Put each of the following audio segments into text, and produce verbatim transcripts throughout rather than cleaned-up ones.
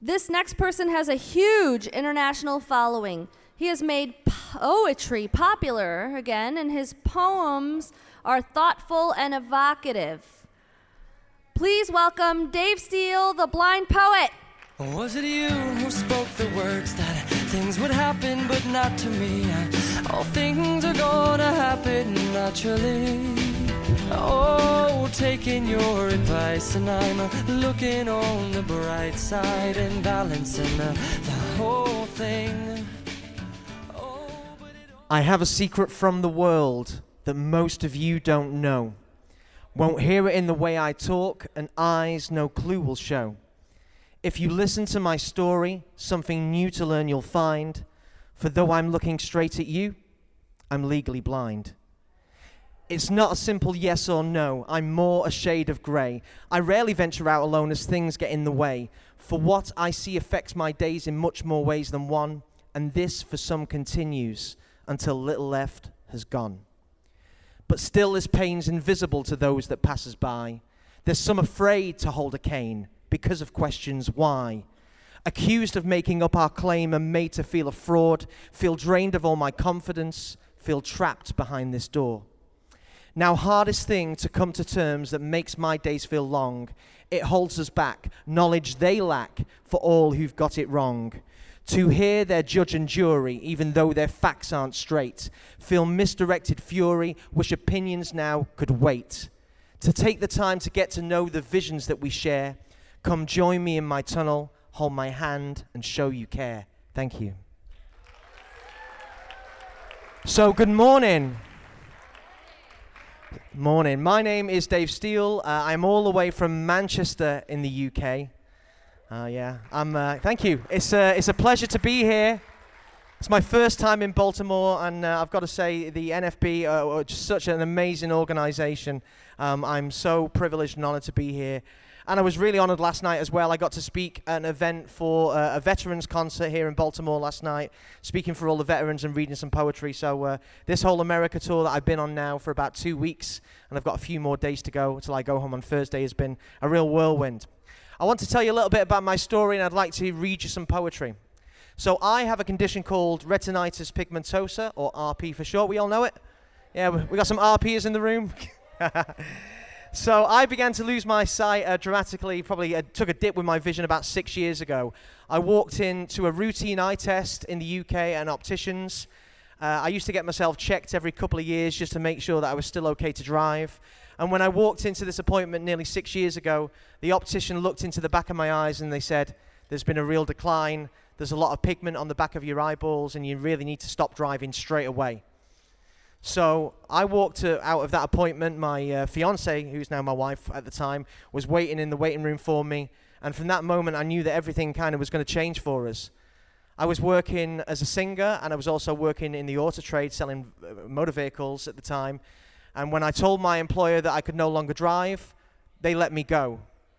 This next person has a huge international following. He has made poetry popular again, and his poems are thoughtful and evocative. Please welcome Dave Steele, the blind poet. Was it you who spoke the words that things would happen, but not to me? All things are gonna happen naturally. Oh, taking your advice, and I'm looking on the bright side and balancing the, the whole thing. Oh, but it I have a secret from the world that most of you don't know. Won't hear it in the way I talk, and eyes no clue will show. If you listen to my story, something new to learn you'll find. For though I'm looking straight at you, I'm legally blind. It's not a simple yes or no, I'm more a shade of grey. I rarely venture out alone as things get in the way. For what I see affects my days in much more ways than one, and this for some continues until little left has gone. But still this pain's invisible to those that pass us by. There's some afraid to hold a cane because of questions why. Accused of making up our claim and made to feel a fraud, feel drained of all my confidence, feel trapped behind this door. Now hardest thing to come to terms that makes my days feel long. It holds us back, knowledge they lack for all who've got it wrong. To hear their judge and jury, even though their facts aren't straight. Feel misdirected fury, wish opinions now could wait. To take the time to get to know the visions that we share. Come join me in my tunnel, hold my hand and show you care. Thank you. So good morning. Morning. My name is Dave Steele. Uh, I'm all the way from Manchester in the U K. Uh, yeah, I'm. Uh, thank you. It's a it's a pleasure to be here. It's my first time in Baltimore, and uh, I've got to say the N F B uh, are just such an amazing organisation. Um, I'm so privileged and honoured to be here. And I was really honoured last night as well. I got to speak at an event for uh, a veterans concert here in Baltimore last night, speaking for all the veterans and reading some poetry. So uh, this whole America tour that I've been on now for about two weeks, and I've got a few more days to go until I go home on Thursday, has been a real whirlwind. I want to tell you a little bit about my story, and I'd like to read you some poetry. So I have a condition called retinitis pigmentosa, or R P for short. We all know it? Yeah, we got some R Pers in the room. So I began to lose my sight uh, dramatically, probably uh, took a dip with my vision about six years ago. I walked into a routine eye test in the U K at an optician's. Uh, I used to get myself checked every couple of years just to make sure that I was still okay to drive. And when I walked into this appointment nearly six years ago, the optician looked into the back of my eyes and they said, there's been a real decline, there's a lot of pigment on the back of your eyeballs and you really need to stop driving straight away. So I walked uh, out of that appointment. My uh, fiance, who's now my wife at the time, was waiting in the waiting room for me. And from that moment, I knew that everything kind of was going to change for us. I was working as a singer, and I was also working in the auto trade, selling uh, motor vehicles at the time. And when I told my employer that I could no longer drive, they let me go.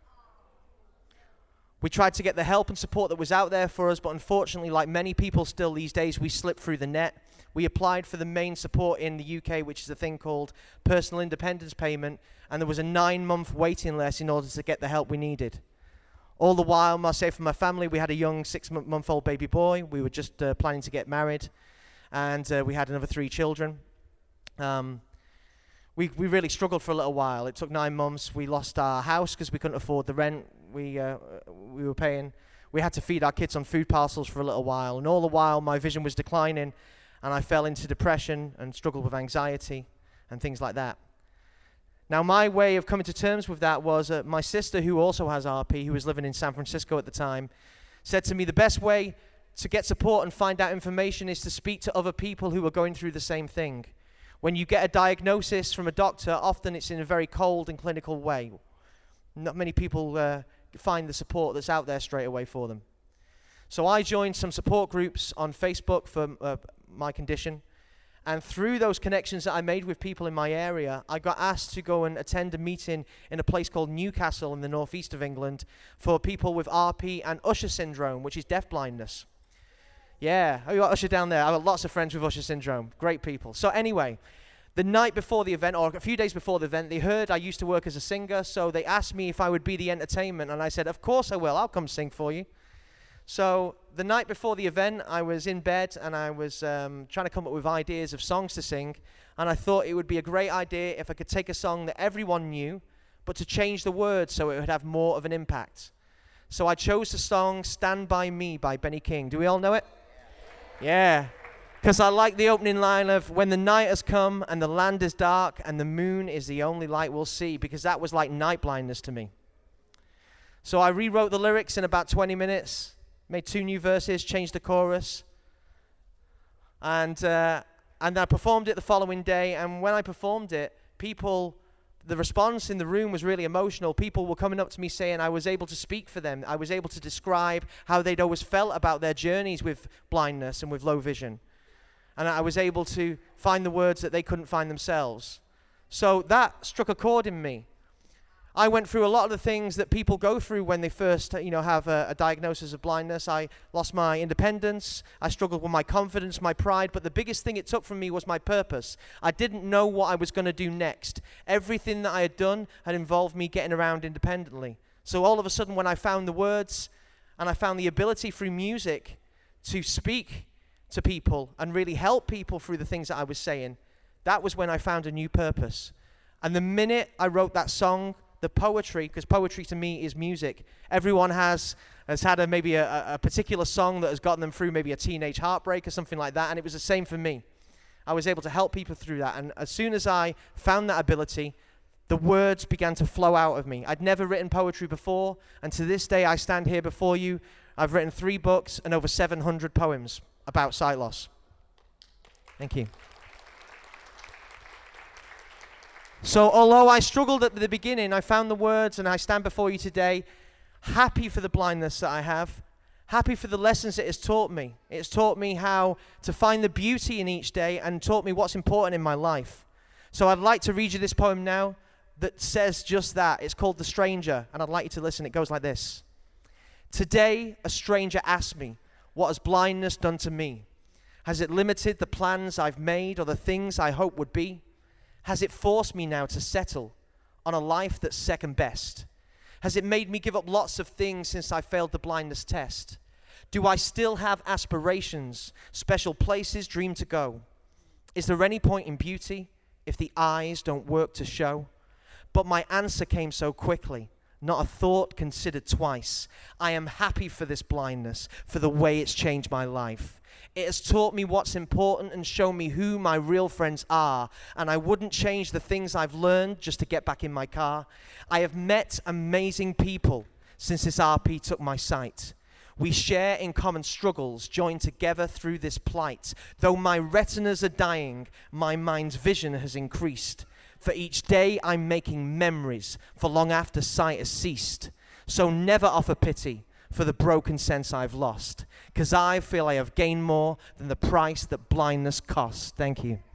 We tried to get the help and support that was out there for us, but unfortunately, like many people still these days, we slipped through the net. We applied for the main support in the U K, which is a thing called personal independence payment, and there was a nine-month waiting list in order to get the help we needed. All the while, myself and my family, we had a young six-month-old baby boy. We were just uh, planning to get married, and uh, we had another three children. Um, we we really struggled for a little while. It took nine months. We lost our house because we couldn't afford the rent we uh, we were paying. We had to feed our kids on food parcels for a little while, and all the while, my vision was declining. And I fell into depression and struggled with anxiety and things like that. Now, my way of coming to terms with that was uh, my sister, who also has R P, who was living in San Francisco at the time, said to me, the best way to get support and find out information is to speak to other people who are going through the same thing. When you get a diagnosis from a doctor, often it's in a very cold and clinical way. Not many people uh, find the support that's out there straight away for them. So I joined some support groups on Facebook for uh, my condition, and through those connections that I made with people in my area, I got asked to go and attend a meeting in a place called Newcastle in the northeast of England for people with R P and Usher syndrome, which is deafblindness. Yeah, I got Usher down there. I got lots of friends with Usher syndrome. Great people. So anyway, the night before the event, or a few days before the event, they heard I used to work as a singer, so they asked me if I would be the entertainment, and I said, of course I will. I'll come sing for you. So the night before the event, I was in bed and I was um, trying to come up with ideas of songs to sing. And I thought it would be a great idea if I could take a song that everyone knew, but to change the words so it would have more of an impact. So I chose the song Stand By Me by Benny King. Do we all know it? Yeah. Because I like the opening line of, when the night has come and the land is dark and the moon is the only light we'll see, because that was like night blindness to me. So I rewrote the lyrics in about twenty minutes, made two new verses, changed the chorus, and uh, and I performed it the following day. And when I performed it, people, the response in the room was really emotional. People were coming up to me saying I was able to speak for them. I was able to describe how they'd always felt about their journeys with blindness and with low vision. And I was able to find the words that they couldn't find themselves. So that struck a chord in me. I went through a lot of the things that people go through when they first, you know, have a, a diagnosis of blindness. I lost my independence. I struggled with my confidence, my pride. But the biggest thing it took from me was my purpose. I didn't know what I was going to do next. Everything that I had done had involved me getting around independently. So all of a sudden, when I found the words and I found the ability through music to speak to people and really help people through the things that I was saying, that was when I found a new purpose. And the minute I wrote that song, the poetry, because poetry to me is music. Everyone has has had a, maybe a, a particular song that has gotten them through maybe a teenage heartbreak or something like that, and it was the same for me. I was able to help people through that, and as soon as I found that ability, the words began to flow out of me. I'd never written poetry before, and to this day I stand here before you. I've written three books and over seven hundred poems about sight loss. Thank you. So although I struggled at the beginning, I found the words and I stand before you today happy for the blindness that I have, happy for the lessons it has taught me. It's taught me how to find the beauty in each day and taught me what's important in my life. So I'd like to read you this poem now that says just that. It's called The Stranger, and I'd like you to listen. It goes like this. Today, a stranger asked me, what has blindness done to me? Has it limited the plans I've made or the things I hope would be? Has it forced me now to settle on a life that's second best? Has it made me give up lots of things since I failed the blindness test? Do I still have aspirations, special places, dream to go? Is there any point in beauty if the eyes don't work to show? But my answer came so quickly, not a thought considered twice. I am happy for this blindness, for the way it's changed my life. It has taught me what's important and shown me who my real friends are, and I wouldn't change the things I've learned just to get back in my car. I have met amazing people since this R P took my sight. We share in common struggles, joined together through this plight. Though my retinas are dying, my mind's vision has increased. For each day I'm making memories for long after sight has ceased. So never offer pity for the broken sense I've lost, because I feel I have gained more than the price that blindness costs. Thank you.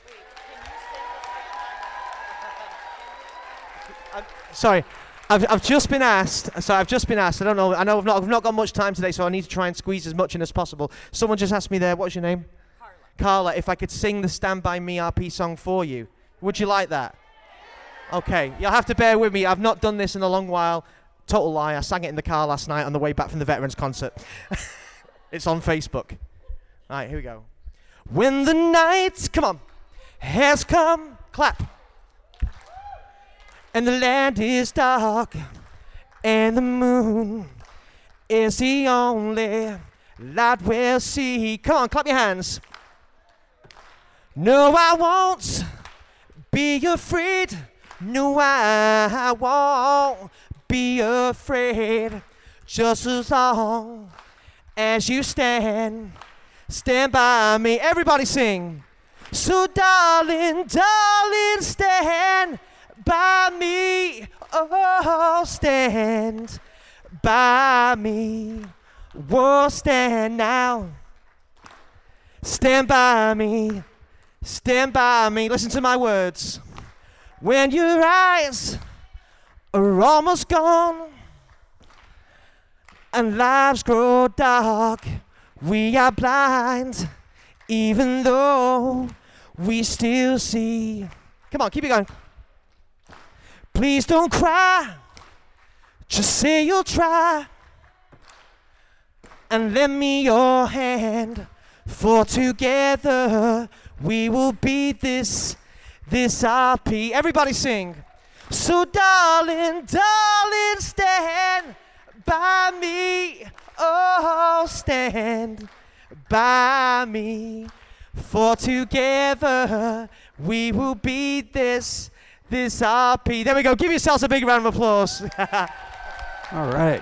I'm, sorry, I've, I've just been asked, so I've just been asked, I don't know, I know I've not, I've not got much time today, so I need to try and squeeze as much in as possible. Someone just asked me there, what's your name? Carla. Carla, if I could sing the Stand By Me R P song for you. Would you like that? Okay, you'll have to bear with me. I've not done this in a long while. Total lie, I sang it in the car last night on the way back from the Veterans concert. It's on Facebook. All right, here we go. When the night, come on, has come, clap. And the land is dark, and the moon is the only light we'll see. Come on, clap your hands. No, I won't be afraid. No, I won't be afraid. Just as long as you stand, stand by me. Everybody sing. So darling, darling, stand by me. Oh, stand by me. Whoa, stand now. Stand by me. Stand by me. Listen to my words. When your eyes are almost gone and lives grow dark, we are blind, even though we still see. Come on, keep it going. Please don't cry, just say you'll try, and lend me your hand, for together we will beat this, this R P. Everybody sing. So darling, darling, stand by me. Oh, stand by me. For together we will beat this, this R P. There we go. Give yourselves a big round of applause. All right.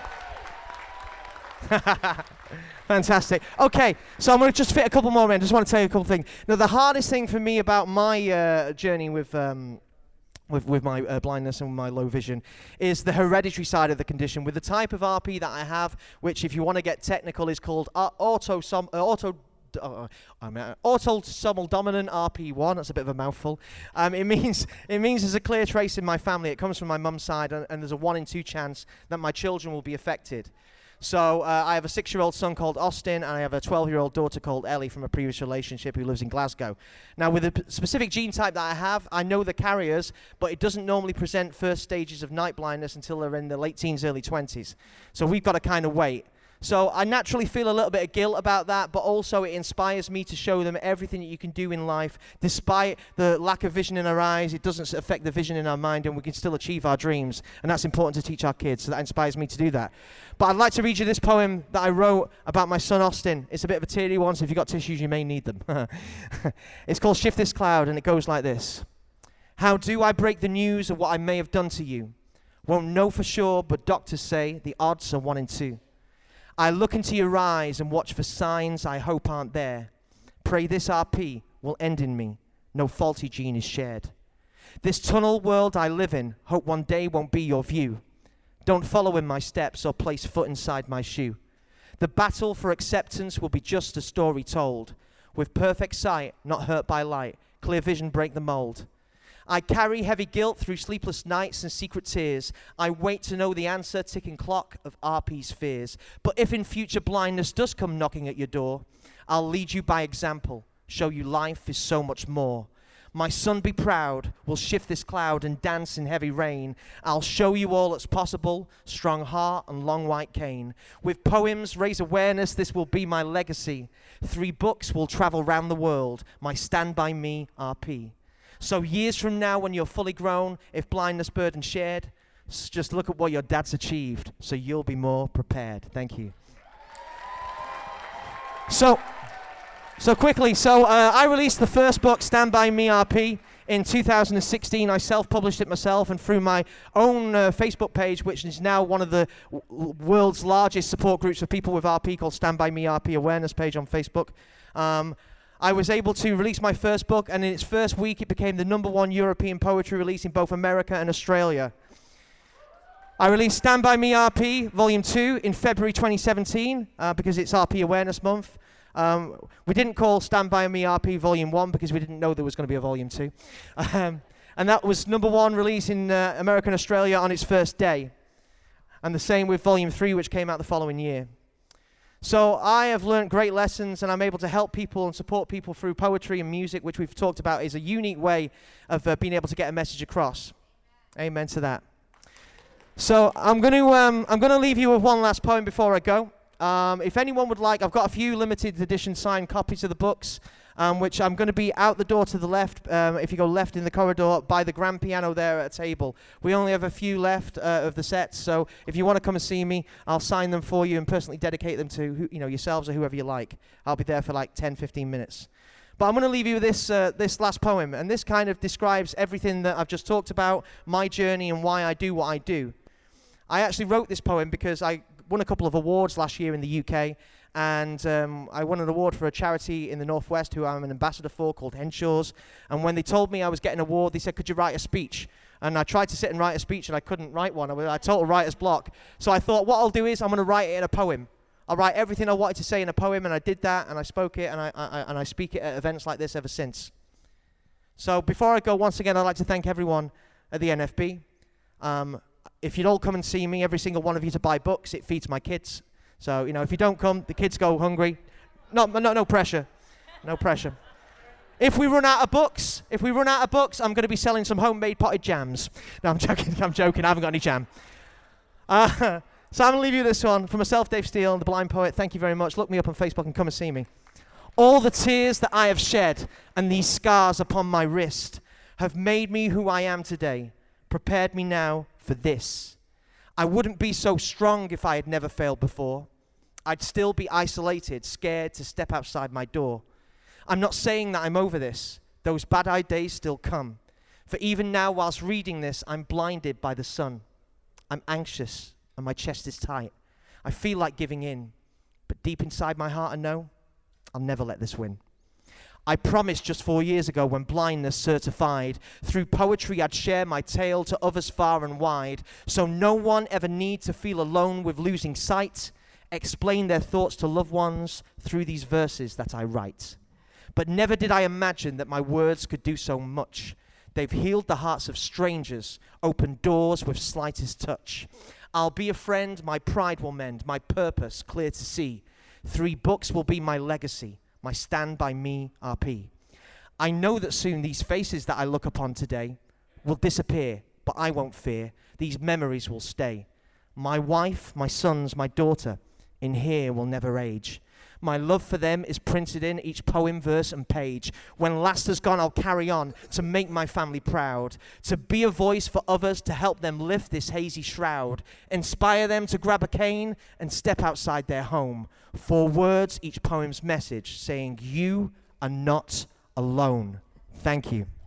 Fantastic. Okay, so I'm going to just fit a couple more in. Just want to tell you a couple things. Now, the hardest thing for me about my uh, journey with um, with, with my uh, blindness and my low vision is the hereditary side of the condition. With the type of R P that I have, which, if you want to get technical, is called uh, autosom- uh, auto. Uh, I mean, uh, autosomal dominant R P one. That's a bit of a mouthful. Um, it means it means there's a clear trace in my family. It comes from my mum's side, and, and there's a one in two chance that my children will be affected. So uh, I have a six-year-old son called Austin, and I have a twelve-year-old daughter called Ellie from a previous relationship who lives in Glasgow. Now, with the p- specific gene type that I have, I know the carriers, but it doesn't normally present first stages of night blindness until they're in the late teens, early twenties. So we've got to kind of wait. So I naturally feel a little bit of guilt about that, but also it inspires me to show them everything that you can do in life. Despite the lack of vision in our eyes, it doesn't affect the vision in our mind, and we can still achieve our dreams. And that's important to teach our kids, so that inspires me to do that. But I'd like to read you this poem that I wrote about my son Austin. It's a bit of a teary one, so if you've got tissues, you may need them. It's called Shift This Cloud, and it goes like this. How do I break the news of what I may have done to you? Won't know for sure, but doctors say the odds are one in two. I look into your eyes and watch for signs I hope aren't there. Pray this R P will end in me. No faulty gene is shared. This tunnel world I live in, hope one day won't be your view. Don't follow in my steps or place foot inside my shoe. The battle for acceptance will be just a story told. With perfect sight, not hurt by light, clear vision break the mold. I carry heavy guilt through sleepless nights and secret tears. I wait to know the answer, ticking clock of R P's fears. But if in future blindness does come knocking at your door, I'll lead you by example, show you life is so much more. My son, be proud, we'll shift this cloud and dance in heavy rain. I'll show you all that's possible, strong heart and long white cane. With poems, raise awareness, this will be my legacy. Three books will travel round the world, my Stand By Me R P. So years from now, when you're fully grown, if blindness burden shared, s- just look at what your dad's achieved, so you'll be more prepared. Thank you. So, so quickly, so uh, I released the first book, Stand By Me R P, in two thousand sixteen. I self-published it myself, and through my own uh, Facebook page, which is now one of the w- world's largest support groups for people with R P, called Stand By Me R P Awareness Page on Facebook. Um, I was able to release my first book, and in its first week, it became the number one European poetry release in both America and Australia. I released Stand By Me R P, Volume two, in February twenty seventeen, uh, because it's R P Awareness Month. Um, we didn't call Stand By Me R P Volume one because we didn't know there was going to be a Volume two. Um, and that was number one release in uh, America and Australia on its first day. And the same with Volume three, which came out the following year. So I have learned great lessons, and I'm able to help people and support people through poetry and music, which we've talked about is a unique way of uh, being able to get a message across. Amen to that. So I'm going to um, I'm going to leave you with one last poem before I go. Um, if anyone would like, I've got a few limited edition signed copies of the books, um, which I'm going to be out the door to the left. Um, if you go left in the corridor, by the grand piano there at a table. We only have a few left uh, of the sets, so if you want to come and see me, I'll sign them for you and personally dedicate them to who, you know, yourselves or whoever you like. I'll be there for like ten, fifteen minutes. But I'm going to leave you with this, uh, this last poem, and this kind of describes everything that I've just talked about, my journey and why I do what I do. I actually wrote this poem because I won a couple of awards last year in the U K, and um, I won an award for a charity in the Northwest who I'm an ambassador for, called Henshaws. And when they told me I was getting an award, they said, could you write a speech? And I tried to sit and write a speech, and I couldn't write one. I was a total writer's block. So I thought, what I'll do is I'm going to write it in a poem. I'll write everything I wanted to say in a poem, and I did that, and I spoke it, and I, I, and I speak it at events like this ever since. So before I go, once again, I'd like to thank everyone at the N F B. Um, if you'd all come and see me, every single one of you, to buy books, it feeds my kids. So, you know, if you don't come, the kids go hungry. No, no, no pressure. No pressure. If we run out of books, if we run out of books, I'm going to be selling some homemade potted jams. No, I'm joking. I'm joking. I haven't got any jam. Uh, So I'm going to leave you this one. For myself, Dave Steele, the Blind Poet, thank you very much. Look me up on Facebook and come and see me. All the tears that I have shed and these scars upon my wrist have made me who I am today, prepared me now for this. I wouldn't be so strong if I had never failed before. I'd still be isolated, scared to step outside my door. I'm not saying that I'm over this. Those bad-eyed days still come. For even now, whilst reading this, I'm blinded by the sun. I'm anxious and my chest is tight. I feel like giving in, but deep inside my heart I know I'll never let this win. I promised just four years ago when blindness certified, through poetry I'd share my tale to others far and wide, so no one ever need to feel alone with losing sight, explain their thoughts to loved ones through these verses that I write. But never did I imagine that my words could do so much. They've healed the hearts of strangers, opened doors with slightest touch. I'll be a friend, my pride will mend, my purpose clear to see. Three books will be my legacy, my Stand By Me R P. I know that soon these faces that I look upon today will disappear, but I won't fear. These memories will stay. My wife, my sons, my daughter, in here will never age. My love for them is printed in each poem, verse, and page. When last has gone, I'll carry on to make my family proud, to be a voice for others, to help them lift this hazy shroud, inspire them to grab a cane and step outside their home. Four words, each poem's message, saying, you are not alone. Thank you.